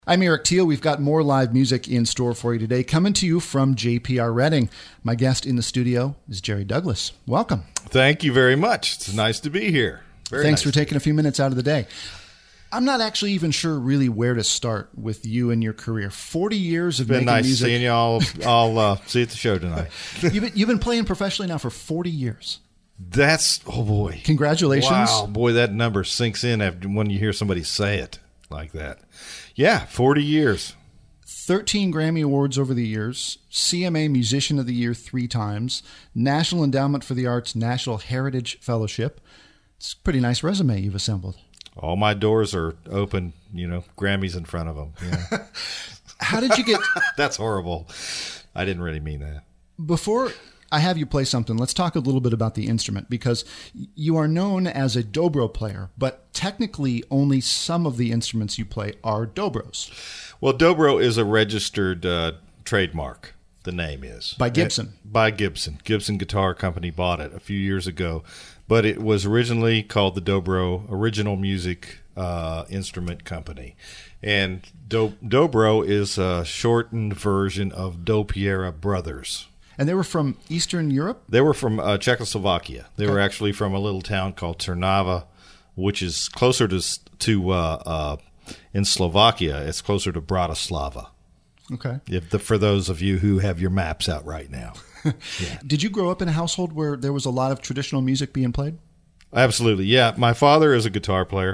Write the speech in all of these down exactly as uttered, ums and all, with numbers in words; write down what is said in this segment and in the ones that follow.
I'm Eric Teal. We've got more live music in store for you today, coming to you from J P R Redding. My guest in the studio is Jerry Douglas. Welcome. Thank you very much. It's nice to be here. Very Thanks nice for taking a few minutes out of the day. I'm not actually even sure really where to start with you and your career. forty years of It's been making nice music. seeing you all. I'll uh, see you at the show tonight. you've, been, you've been playing professionally now for forty years. That's, oh boy. Congratulations. Wow, boy, that number sinks in after when you hear somebody say it like that. Yeah, forty years. thirteen Grammy Awards over the years, C M A Musician of the Year three times, National Endowment for the Arts National Heritage Fellowship. It's a pretty nice resume you've assembled. All my doors are open, you know, Grammys in front of them. Yeah. How did you get... That's horrible. I didn't really mean that. Before I have you play something, let's talk a little bit about the instrument, because you are known as a dobro player, but technically only some of the instruments you play are dobros. Well, dobro is a registered uh, trademark. The name is. By Gibson. It, by Gibson. Gibson Guitar Company bought it a few years ago. But it was originally called the Dobro Original Music uh, Instrument Company. And Do- Dobro is a shortened version of Dopiera Brothers. And they were from Eastern Europe? They were from uh, Czechoslovakia. They okay. were actually from a little town called Trnava, which is closer to, to uh, uh, in Slovakia, it's closer to Bratislava. Okay. If the, for those of you who have your maps out right now. Yeah. Did you grow up in a household where there was a lot of traditional music being played? Absolutely, yeah. My father is a guitar player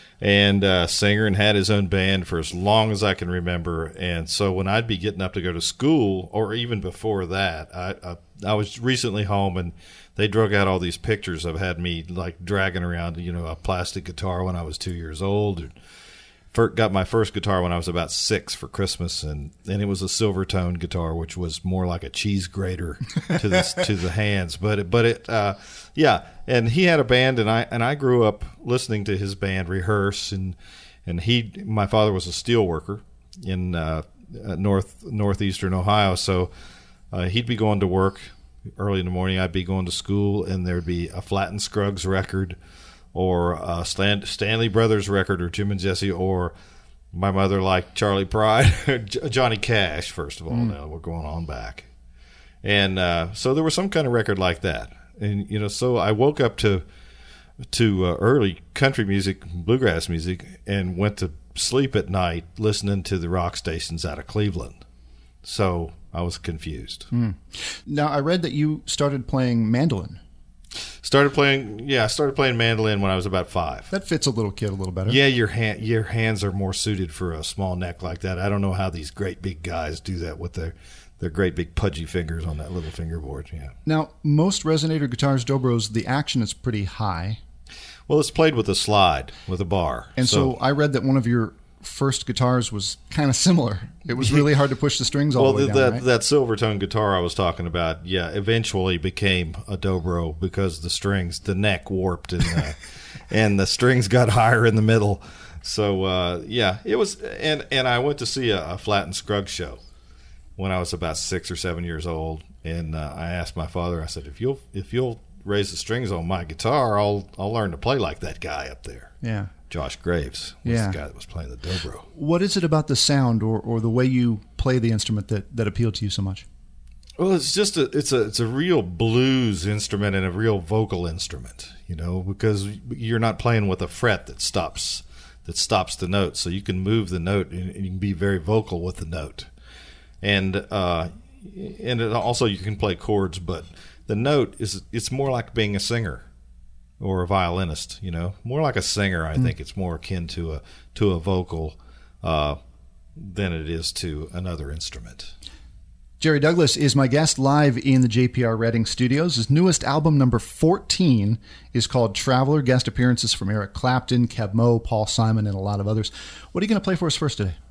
and uh, singer and had his own band for as long as I can remember. And so when I'd be getting up to go to school, or even before that, I I, I was recently home and they drug out all these pictures of had me like dragging around, you know, a plastic guitar when I was two years old. And First, got my first guitar when I was about six for Christmas, and, and it was a Silvertone guitar, which was more like a cheese grater to the to the hands. But it, but it, uh, yeah. And he had a band, and I and I grew up listening to his band rehearse, and and he, my father was a steel worker in uh, north northeastern Ohio, so uh, he'd be going to work early in the morning. I'd be going to school, and there'd be a Flatt and Scruggs record, or a Stan- Stanley Brothers record, or Jim and Jesse, or my mother liked Charlie Pride, Johnny Cash, first of all. Mm. Now we're going on back. And uh, so there was some kind of record like that. And, you know, so I woke up to to uh, early country music, bluegrass music, and went to sleep at night listening to the rock stations out of Cleveland. So I was confused. Mm. Now, I read that you started playing mandolin. Started playing, yeah. I started playing mandolin when I was about five. That fits a little kid a little better. Yeah, your hand, your hands are more suited for a small neck like that. I don't know how these great big guys do that with their their great big pudgy fingers on that little fingerboard. Yeah. Now, most resonator guitars, dobros, the action is pretty high. Well, it's played with a slide, with a bar. And so, so I read that one of your first guitars was kind of similar. It was really hard to push the strings all well, the way down, that, right? that Silvertone guitar I was talking about, yeah, eventually became a dobro because the strings, the neck warped and uh, and the strings got higher in the middle. So, uh, yeah, it was, and, and I went to see a, a Flatt and Scruggs show when I was about six or seven years old, and uh, I asked my father, I said, if you'll if you'll raise the strings on my guitar, I'll I'll learn to play like that guy up there. Yeah. Josh Graves was yeah. the guy that was playing the dobro. What is it about the sound or, or the way you play the instrument that, that appealed to you so much? Well, it's just a it's a it's a real blues instrument and a real vocal instrument, you know, because you're not playing with a fret that stops that stops the note, so you can move the note and you can be very vocal with the note, and uh, and it also you can play chords, but the note is it's more like being a singer or a violinist, you know, more like a singer. I mm. think it's more akin to a to a vocal uh, than it is to another instrument. Jerry Douglas is my guest live in the J P R Redding studios. His newest album, number fourteen, is called Traveler. Guest appearances from Eric Clapton, Keb Mo, Paul Simon, and a lot of others. What are you going to play for us first today?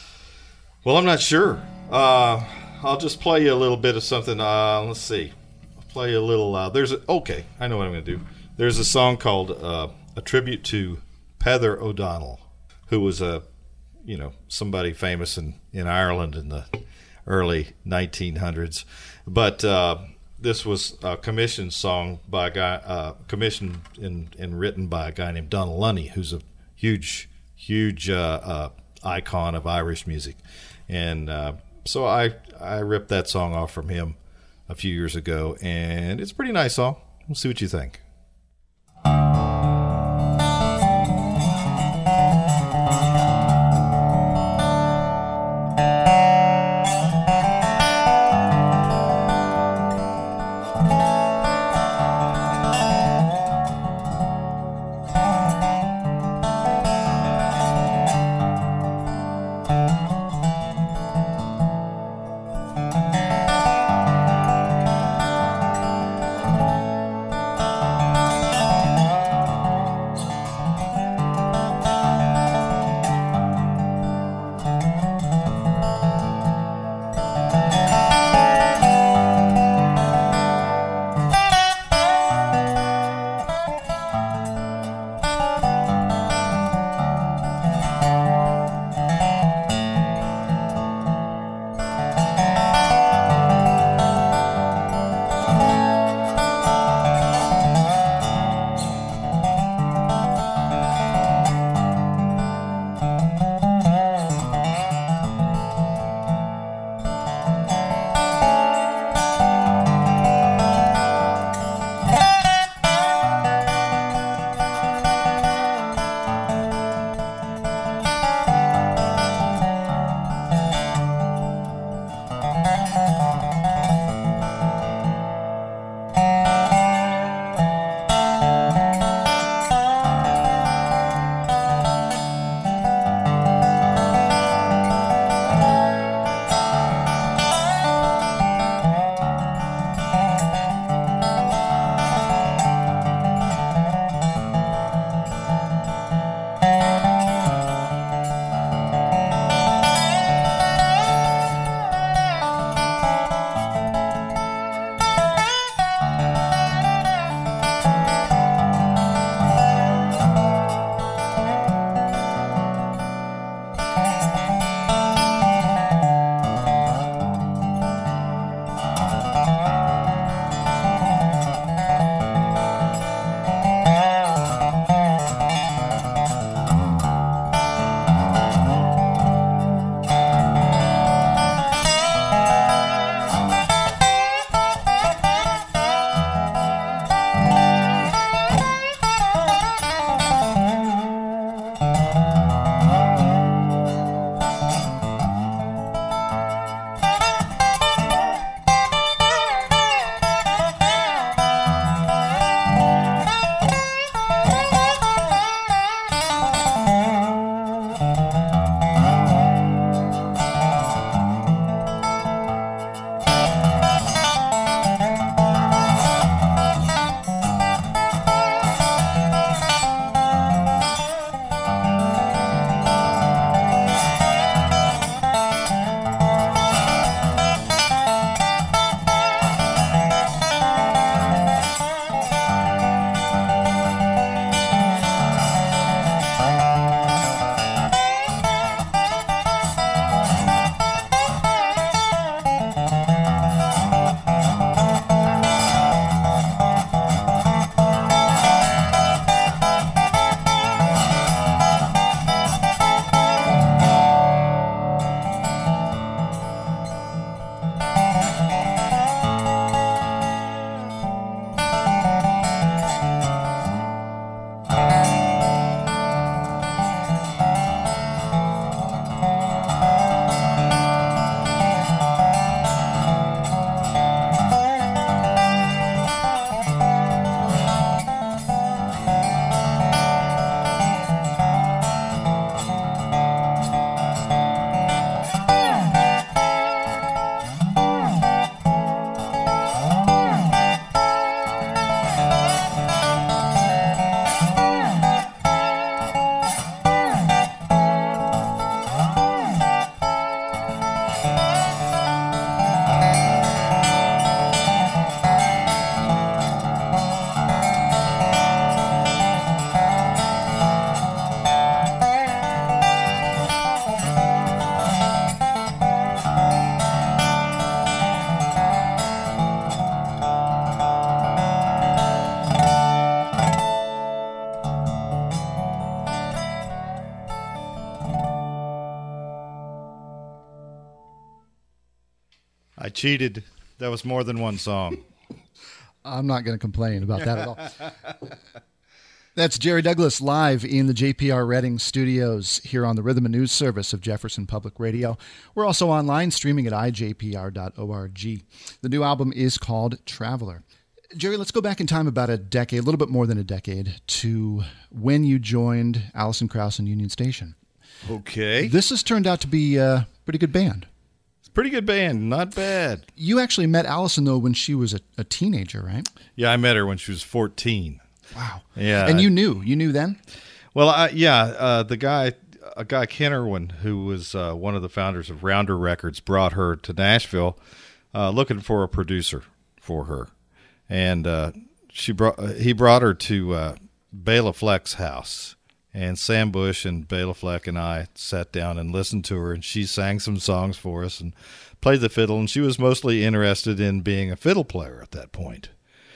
Well, I'm not sure. Uh, I'll just play you a little bit of something. Uh, let's see. I'll play you a little. Uh, there's a, okay, I know what I'm going to do. There's a song called uh, A Tribute to Peadar O'Donnell, who was a, you know, somebody famous in, in Ireland in the early nineteen hundreds. But uh, this was a commissioned song by a guy, uh, commissioned and, and written by a guy named Donald Lunny, who's a huge, huge uh, uh, icon of Irish music. And uh, so I, I ripped that song off from him a few years ago, and it's a pretty nice song. We'll see what you think. I cheated. That was more than one song. I'm not going to complain about that at all. That's Jerry Douglas live in the J P R Reading studios here on the Rhythm and News service of Jefferson Public Radio. We're also online streaming at I J P R dot org. The new album is called Traveler. Jerry, let's go back in time about a decade, a little bit more than a decade, to when you joined Alison Krauss and Union Station. Okay. This has turned out to be a pretty good band. It's a pretty good band. Not bad. You actually met Alison, though, when she was a, a teenager, right? Yeah, I met her when she was fourteen. Wow. Yeah. And you knew. You knew then? Well, I, yeah, uh, the guy, a guy, Ken Irwin, who was uh, one of the founders of Rounder Records, brought her to Nashville uh, looking for a producer for her. And uh, she brought he brought her to uh, Bela Fleck's house. And Sam Bush and Bela Fleck and I sat down and listened to her, and she sang some songs for us and played the fiddle. And she was mostly interested in being a fiddle player at that point.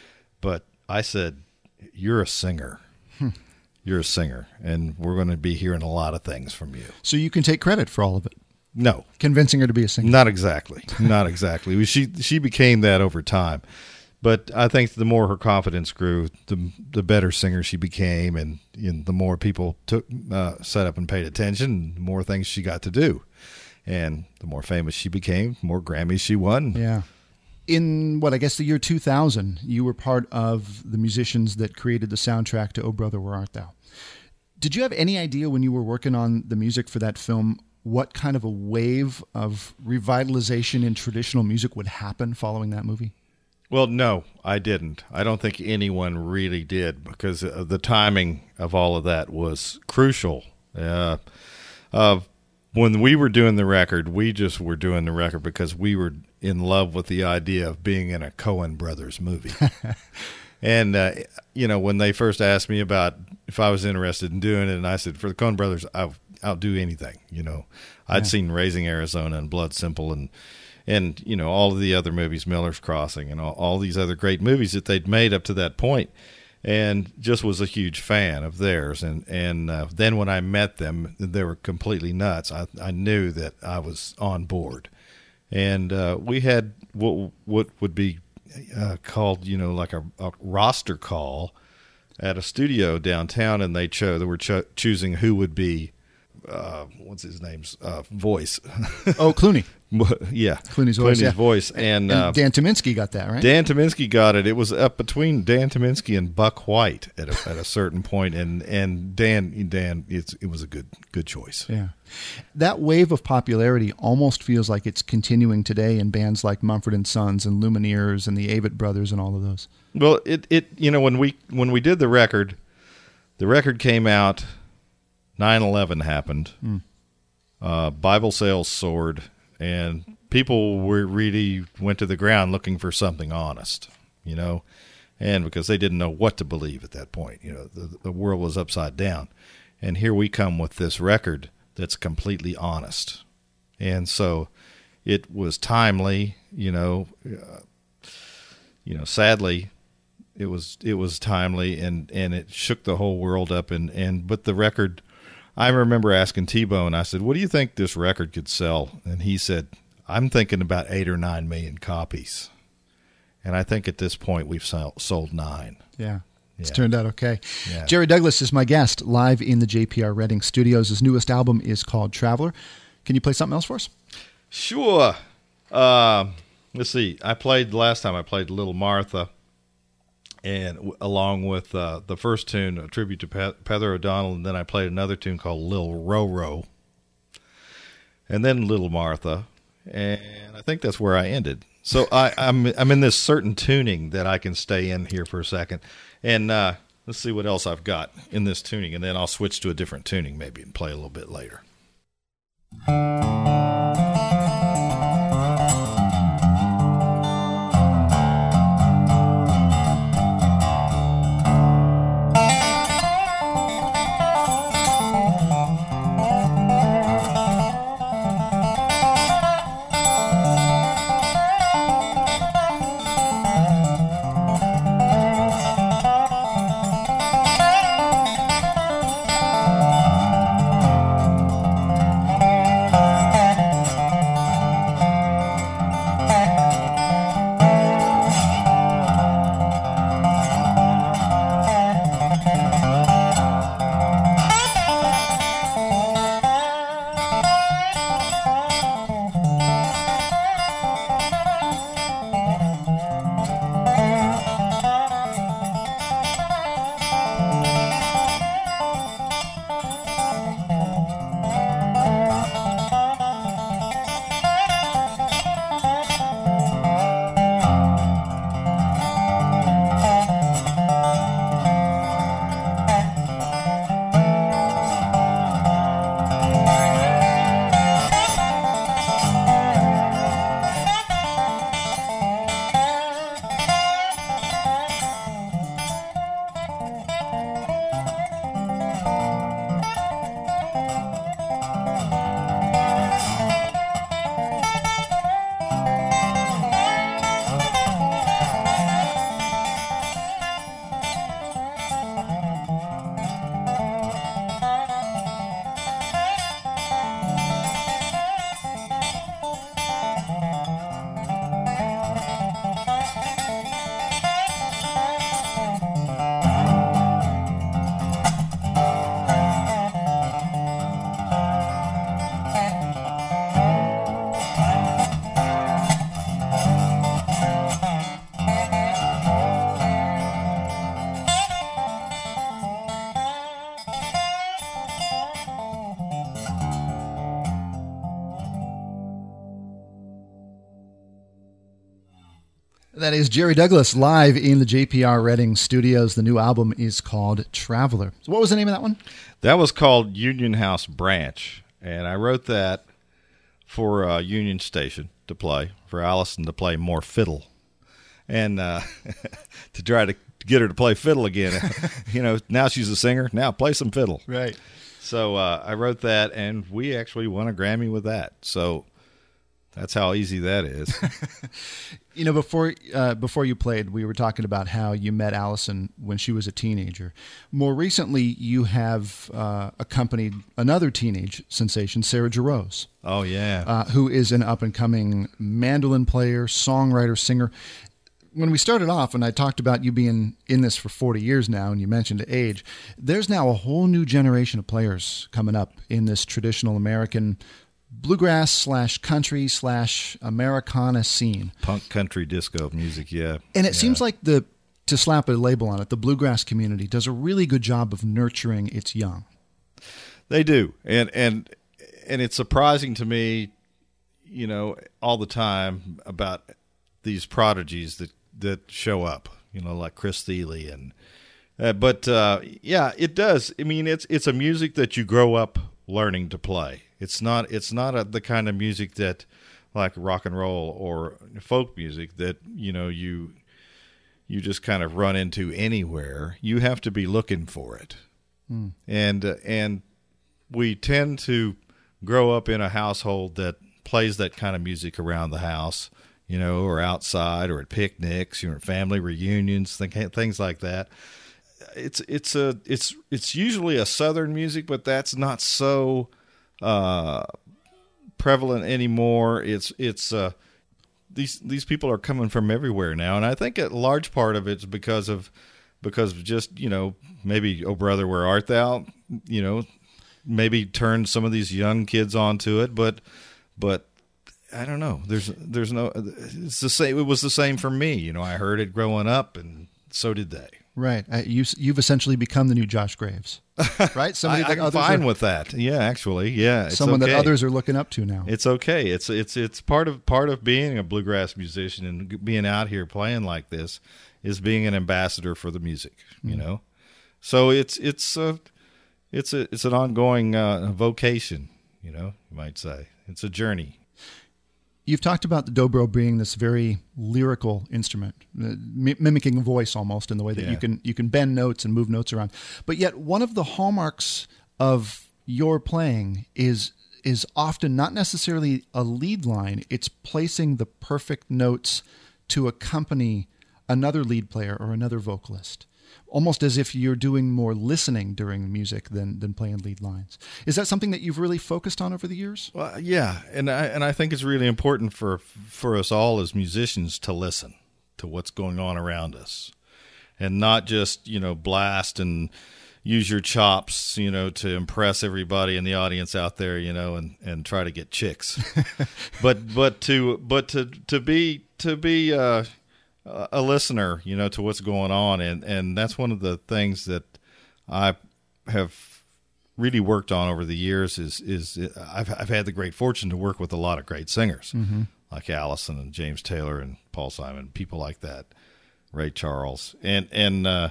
But I said, "You're a singer. Hmm. You're a singer, and we're going to be hearing a lot of things from you." So you can take credit for all of it. No. Convincing her to be a singer. Not exactly. Not exactly. She she became that over time. But I think the more her confidence grew, the the better singer she became, and, and the more people took uh, sat up and paid attention, the more things she got to do. And the more famous she became, the more Grammys she won. Yeah. In, what, I guess the year two thousand, you were part of the musicians that created the soundtrack to Oh Brother, Where Art Thou? Did you have any idea when you were working on the music for that film what kind of a wave of revitalization in traditional music would happen following that movie? Well, no, I didn't. I don't think anyone really did, because uh, the timing of all of that was crucial. Uh, uh, when we were doing the record, we just were doing the record because we were in love with the idea of being in a Coen Brothers movie. And, uh, you know, when they first asked me about if I was interested in doing it, and I said, for the Coen Brothers, I'll, I'll do anything. You know, I'd yeah. seen Raising Arizona and Blood Simple and And, you know, all of the other movies, Miller's Crossing, and all, all these other great movies that they'd made up to that point, and just was a huge fan of theirs. And and uh, then when I met them, they were completely nuts. I, I knew that I was on board. And uh, we had what, what would be uh, called, you know, like a, a roster call at a studio downtown, and they chose, they were cho- choosing who would be, uh, what's his name's uh, voice. Oh, Clooney. Yeah, Clooney's voice. Clooney's yeah. voice, and, and uh, Dan Tyminski got that, right? Dan Tyminski got it. It was up between Dan Tyminski and Buck White at a, at a certain point, and and Dan Dan it's, it was a good good choice. Yeah, that wave of popularity almost feels like it's continuing today in bands like Mumford and Sons and Lumineers and the Avett Brothers and all of those. Well, it it you know when we when we did the record, the record came out. nine eleven happened. Mm. Uh, Bible sales soared. And people were really went to the ground looking for something honest, you know, and because they didn't know what to believe at that point. You know, the, the world was upside down. And here we come with this record that's completely honest. And so it was timely, you know, uh, you know, sadly, it was it was timely, and, and it shook the whole world up. And, and but the record, I remember asking T-Bone, I said, what do you think this record could sell? And he said, I'm thinking about eight or nine million copies. And I think at this point we've sold nine. Yeah. It's yeah. turned out okay. Yeah. Jerry Douglas is my guest live in the J P R Reading studios. His newest album is called Traveler. Can you play something else for us? Sure. Uh, let's see. I played, last time I played Little Martha. And w- along with uh, the first tune, a tribute to Pe- Heather O'Donnell, and then I played another tune called Lil Roro, and then Little Martha, and I think that's where I ended. So I, I'm I'm in this certain tuning that I can stay in here for a second, and uh, let's see what else I've got in this tuning, and then I'll switch to a different tuning maybe and play a little bit later. That is Jerry Douglas live in the J P R Reading Studios. The new album is called Traveler. So what was the name of that one? That was called Union House Branch, and I wrote that for uh, Union Station to play, for Allison to play more fiddle, and uh, to try to get her to play fiddle again. You know, now she's a singer. Now play some fiddle. Right. So uh, I wrote that, and we actually won a Grammy with that. So that's how easy that is. You know, before uh, before you played, we were talking about how you met Allison when she was a teenager. More recently, you have uh, accompanied another teenage sensation, Sarah Jarosz. Oh, yeah. Uh, who is an up-and-coming mandolin player, songwriter, singer. When we started off, and I talked about you being in this for forty years now, and you mentioned age, there's now a whole new generation of players coming up in this traditional American bluegrass slash country slash Americana scene. Punk country disco music, yeah. And it yeah. seems like, the to slap a label on it, the bluegrass community does a really good job of nurturing its young. They do. And and and it's surprising to me, you know, all the time about these prodigies that, that show up, you know, like Chris Thile. And uh, but uh, yeah, it does. I mean, it's it's a music that you grow up learning to play. It's not it's not a, the kind of music that, like rock and roll or folk music, that, you know, you you just kind of run into anywhere. You have to be looking for it. Mm. And uh, and we tend to grow up in a household that plays that kind of music around the house, you know, or outside, or at picnics, you know, family reunions, things like that. It's it's a it's it's usually a Southern music, but that's not so uh, prevalent anymore. It's it's uh, these these people are coming from everywhere now, and I think a large part of it's because of because of just, you know, maybe "Oh Brother, Where Art Thou," you know, maybe turned some of these young kids onto it, but but. I don't know. There's, there's no. It's the same. It was the same for me. You know, I heard it growing up, and so did they. Right. Uh, you, you've essentially become the new Josh Graves, right? Somebody I, that I'm fine are, with that. Yeah, actually, yeah. It's someone okay. that others are looking up to now. It's okay. It's it's it's part of part of being a bluegrass musician and being out here playing like this is being an ambassador for the music. Mm-hmm. You know, so it's it's a it's a it's an ongoing uh, vocation. You know, you might say it's a journey. You've talked about the dobro being this very lyrical instrument, uh, mi- mimicking a voice almost in the way that yeah. you can you can bend notes and move notes around. But yet one of the hallmarks of your playing is is often not necessarily a lead line. It's placing the perfect notes to accompany another lead player or another vocalist, almost as if you're doing more listening during music than than playing lead lines. Is that something that you've really focused on over the years? Well, yeah, and I and I think it's really important for for us all as musicians to listen to what's going on around us, and not just, you know, blast and use your chops, you know, to impress everybody in the audience out there, you know, and, and try to get chicks, but but to but to to be to be. Uh, a listener, you know, to what's going on. And, and that's one of the things that I have really worked on over the years is, is I've, I've had the great fortune to work with a lot of great singers, mm-hmm. like Allison and James Taylor and Paul Simon, people like that, Ray Charles. And, and, uh,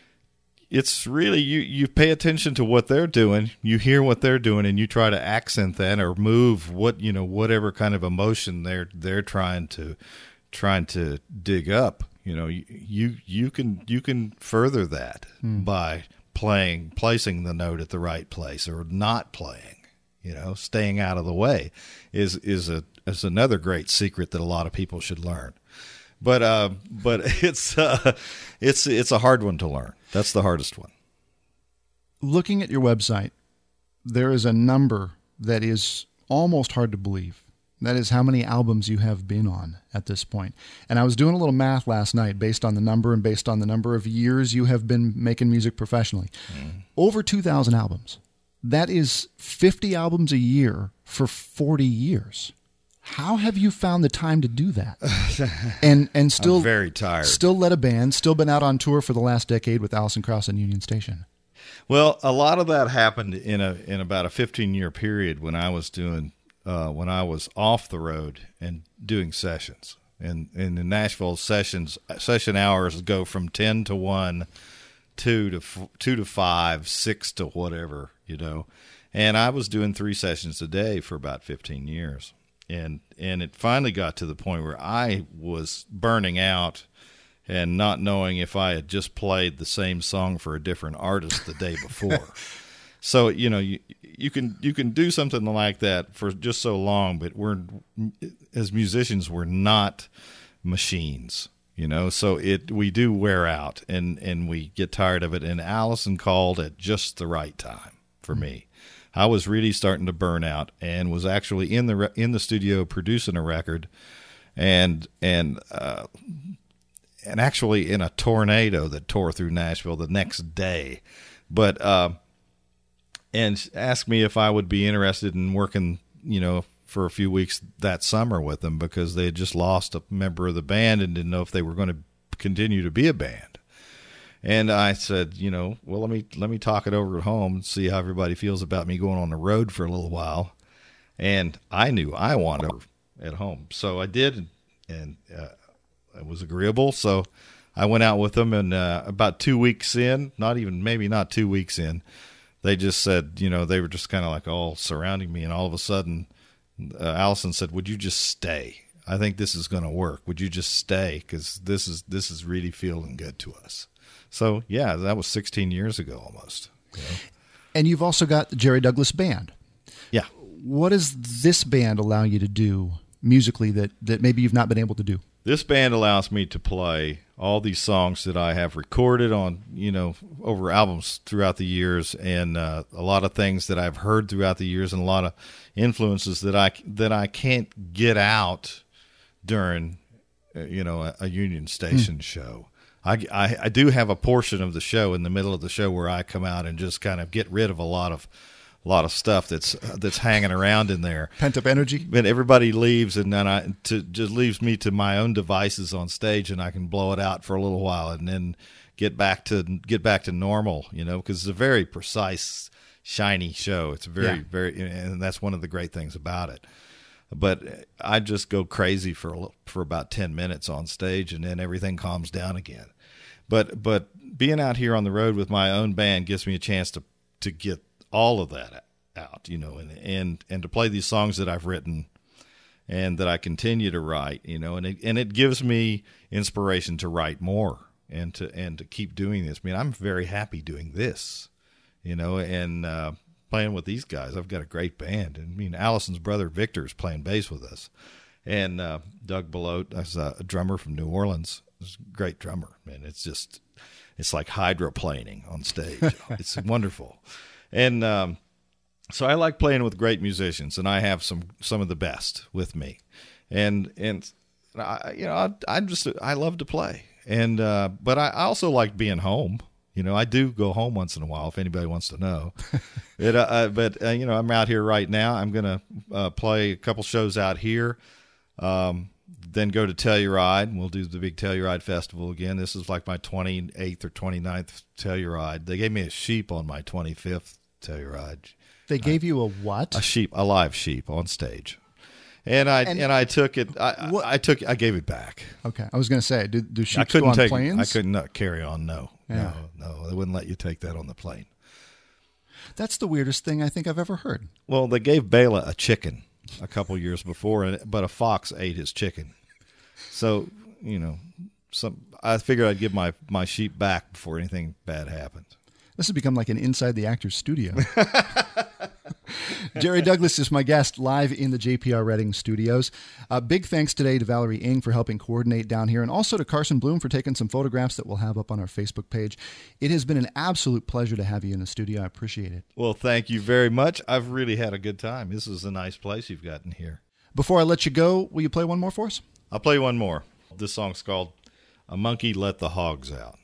it's really, you, you pay attention to what they're doing, you hear what they're doing, and you try to accent that or move what, you know, whatever kind of emotion they're, they're trying to, trying to dig up. You know, you you, you can you can further that hmm. by playing placing the note at the right place or not playing. You know, staying out of the way is is a is another great secret that a lot of people should learn. But uh, but it's uh, it's it's a hard one to learn. That's the hardest one. Looking at your website, there is a number that is almost hard to believe. That is how many albums you have been on at this point. And I was doing a little math last night based on the number and based on the number of years you have been making music professionally. Mm. Over two thousand albums. That is fifty albums a year for forty years. How have you found the time to do that? And and still I'm very tired. Still led a band, still been out on tour for the last decade with Alison Krauss and Union Station. Well, a lot of that happened in a in about a fifteen-year period when I was doing Uh, when I was off the road and doing sessions. And, and in Nashville, sessions session hours go from ten to one, two to f- two to five, six to whatever, you know. And I was doing three sessions a day for about fifteen years. And and it finally got to the point where I was burning out and not knowing if I had just played the same song for a different artist the day before. So, you know, you you can you can do something like that for just so long, but we're, as musicians, we're not machines, you know. So it we do wear out, and, and we get tired of it. And Allison called at just the right time for me. I was really starting to burn out, and was actually in the in the studio producing a record, and and uh, and actually in a tornado that tore through Nashville the next day, but. Uh, And asked me if I would be interested in working, you know, for a few weeks that summer with them, because they had just lost a member of the band and didn't know if they were going to continue to be a band. And I said, you know, well, let me let me talk it over at home and see how everybody feels about me going on the road for a little while. And I knew I wanted it at home, so I did, and uh, it was agreeable. So I went out with them, and uh, about two weeks in, not even maybe not two weeks in. They just said, you know, they were just kind of like all surrounding me. And all of a sudden, uh, Allison said, would you just stay? I think this is going to work. Would you just stay? Because this is this is really feeling good to us. So, yeah, that was sixteen years ago almost. You know? And you've also got the Jerry Douglas Band. Yeah. What does this band allow you to do musically that, that maybe you've not been able to do? This band allows me to play all these songs that I have recorded on, you know, over albums throughout the years, and uh, a lot of things that I've heard throughout the years, and a lot of influences that I that I can't get out during, uh, you know, a, a Union Station mm. show. I, I I do have a portion of the show in the middle of the show where I come out and just kind of get rid of a lot of. A lot of stuff that's uh, that's hanging around in there, pent up energy. But everybody leaves, and then I to, just leaves me to my own devices on stage, and I can blow it out for a little while, and then get back to get back to normal. You know, because it's a very precise, shiny show. It's very yeah. very, and that's one of the great things about it. But I just go crazy for a, for about ten minutes on stage, and then everything calms down again. But but being out here on the road with my own band gives me a chance to to get all of that out, you know, and, and, and to play these songs that I've written and that I continue to write, you know, and it, and it gives me inspiration to write more and to, and to keep doing this. I mean, I'm very happy doing this, you know, and, uh, playing with these guys. I've got a great band, and I mean, Allison's brother Victor is playing bass with us, and, uh, Doug Belote, that's a drummer from New Orleans. He's a great drummer, man. It's just, it's like hydroplaning on stage. It's wonderful. And um, so I like playing with great musicians, and I have some some of the best with me. And and I, you know, I, I just I love to play, and uh, but I also like being home. You know, I do go home once in a while if anybody wants to know. it, uh, but uh, you know, I'm out here right now. I'm gonna uh, play a couple shows out here. Um, then go to Telluride. We'll do the big Telluride Festival again. This is like my twenty-eighth or twenty-ninth Telluride. They gave me a sheep on my twenty-fifth Telluride. They gave I, you a what? A sheep, a live sheep on stage. And I and, and I took it. I, I, I took. I gave it back. Okay, I was going to say, do, do sheep I couldn't go on take, planes? I couldn't uh, carry on. No, yeah. no, no. They wouldn't let you take that on the plane. That's the weirdest thing I think I've ever heard. Well, they gave Bela a chicken a couple years before, but a fox ate his chicken. So you know, some. I figured I'd give my my sheep back before anything bad happened. This has become like an Inside the Actors studio. Jerry Douglas is my guest live in the J P R Reading studios. Uh, big thanks today to Valerie Ng for helping coordinate down here, and also to Carson Bloom for taking some photographs that we'll have up on our Facebook page. It has been an absolute pleasure to have you in the studio. I appreciate it. Well, thank you very much. I've really had a good time. This is a nice place you've gotten here. Before I let you go, will you play one more for us? I'll play one more. This song's called A Monkey Let the Hogs Out.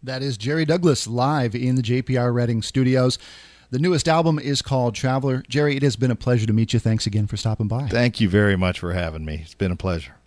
That is Jerry Douglas live in the J P R Reading studios. The newest album is called Traveler. Jerry, it has been a pleasure to meet you. Thanks again for stopping by. Thank you very much for having me. It's been a pleasure.